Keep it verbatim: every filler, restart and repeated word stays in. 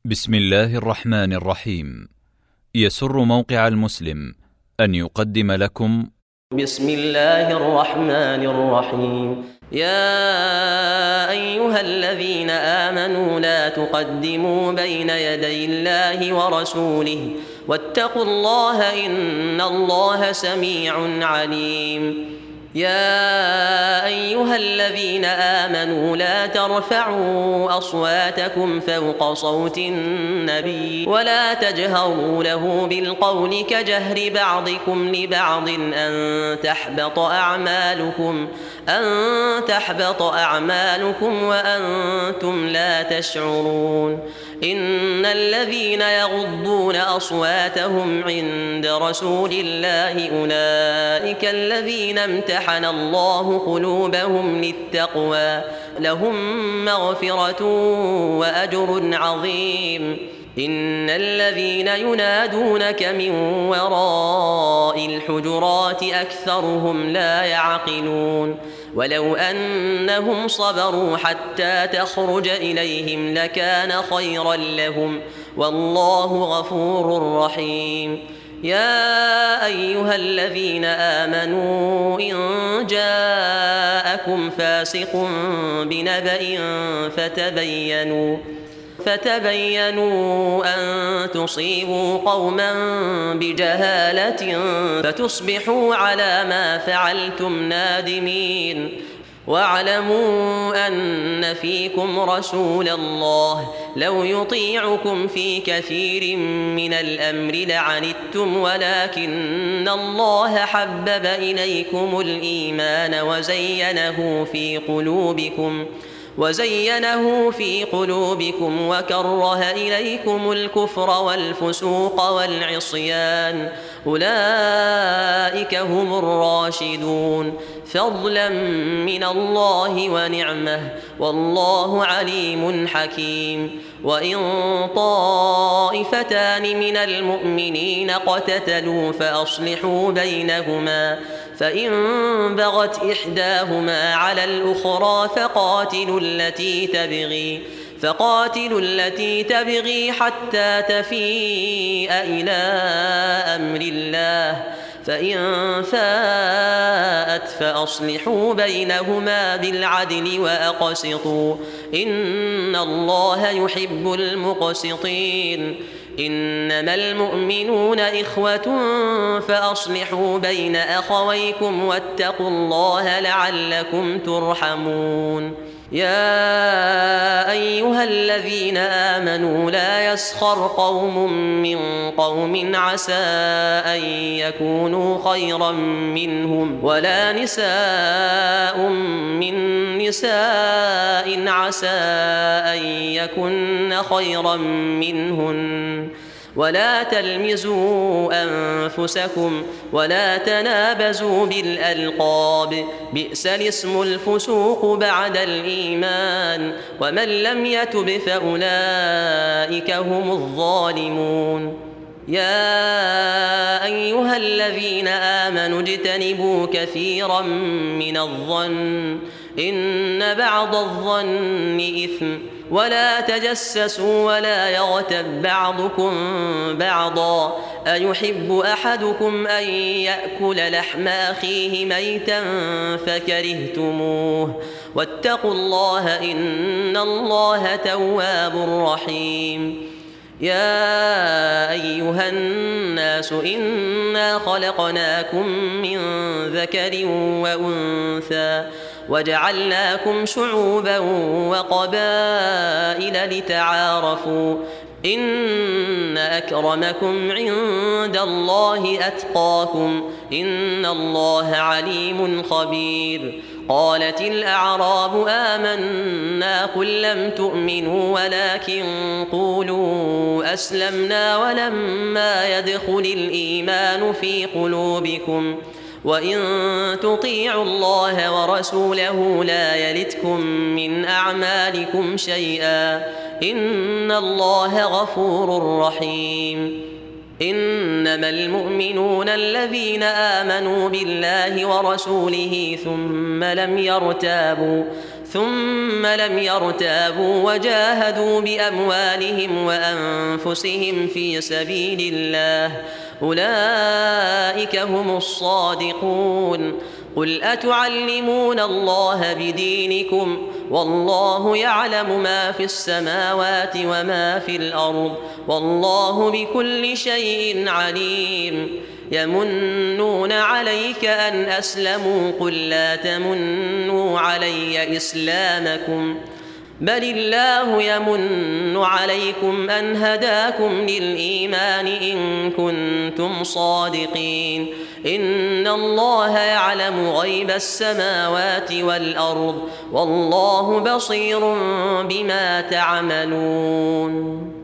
بسم الله الرحمن الرحيم. يسر موقع المسلم أن يقدم لكم بسم الله الرحمن الرحيم. يا أيها الذين آمنوا لا تقدموا بين يدي الله ورسوله واتقوا الله إن الله سميع عليم. يا أيها الذين آمنوا لا ترفعوا أصواتكم فوق صوت النبي ولا تجهروا له بالقول كجهر بعضكم لبعض أن تحبط أعمالكم أن تحبط أعمالكم وأنتم لا تشعرون. إن الذين يغضون أصواتهم عند رسول الله أولئك الذين امتحن الله قلوبهم للتقوى لهم مغفرة وأجر عظيم. إن الذين ينادونك من وراء الحجرات أكثرهم لا يعقلون. ولو أنهم صبروا حتى تخرج إليهم لكان خيرا لهم والله غفور رحيم. يا أيها الذين آمنوا إن جاءكم فاسق بنبأ فتبينوا فتبينوا أن تصيبوا قوما بجهالة فتصبحوا على ما فعلتم نادمين. واعلموا أن فيكم رسول الله لو يطيعكم في كثير من الأمر لعنتم ولكن الله حبب إليكم الإيمان وزينه في قلوبكم وزينه في قلوبكم وكره إليكم الكفر والفسوق والعصيان أولئك هم الراشدون فضلا من الله ونعمه والله عليم حكيم. وإن طائفتان من المؤمنين اقتتلوا فأصلحوا بينهما فإن بغت إحداهما على الأخرى فقاتلوا التي تبغي فقاتلوا التي تبغي حتى تفيء إلى أمر الله فإن فاءت فأصلحوا بينهما بالعدل وأقسطوا إن الله يحب المقسطين. إنما المؤمنون إخوة فأصلحوا بين أخويكم واتقوا الله لعلكم ترحمون. يا أيها الذين آمنوا لا يسخر قوم من قوم عسى أن يكونوا خيرا منهم ولا نساء من نساء عسى أن يكن خيرا منهن ولا تلمزوا أنفسكم ولا تنابزوا بالألقاب بئس الاسم الفسوق بعد الإيمان ومن لم يتب فأولئك هم الظالمون. يا أيها الذين آمنوا اجتنبوا كثيرا من الظن إن بعض الظن إثم ولا تجسسوا ولا يغتب بعضكم بعضا أيحب أحدكم أن يأكل لحم أخيه ميتا فكرهتموه واتقوا الله إن الله تواب رحيم. يا أيها الناس إنا خلقناكم من ذكر وأنثى وجعلناكم شعوبا وقبائل لتعارفوا إن أكرمكم عند الله أتقاكم إن الله عليم خبير. قالت الأعراب آمنا قل لم تؤمنوا ولكن قولوا أسلمنا ولما يدخل الإيمان في قلوبكم وإن تطيعوا الله ورسوله لا يلتكم من أعمالكم شيئا إن الله غفور رحيم. إنما المؤمنون الذين آمنوا بالله ورسوله ثم لم يرتابوا ثم لم يرتابوا وجاهدوا بأموالهم وأنفسهم في سبيل الله أولئك هم الصادقون. قل أتعلمون الله بدينكم والله يعلم ما في السماوات وما في الأرض والله بكل شيء عليم. يمنون عليك أن أسلموا قل لا تمنوا علي إسلامكم بل الله يمن عليكم أن هداكم للإيمان إن كنتم صادقين. إن الله يعلم غيب السماوات والأرض والله بصير بما تعملون.